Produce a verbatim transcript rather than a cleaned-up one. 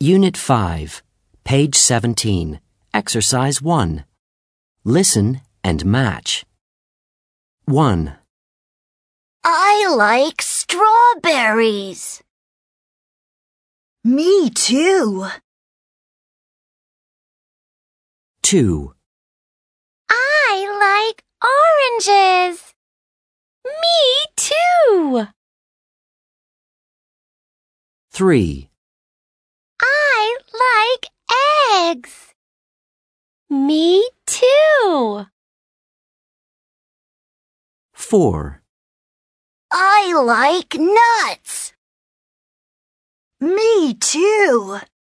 Unit five, page seventeen, Exercise one. Listen and match. one. I like strawberries. Me too. two. I like oranges. Me too. three. I like eggs. Me too. four. I like nuts. Me too.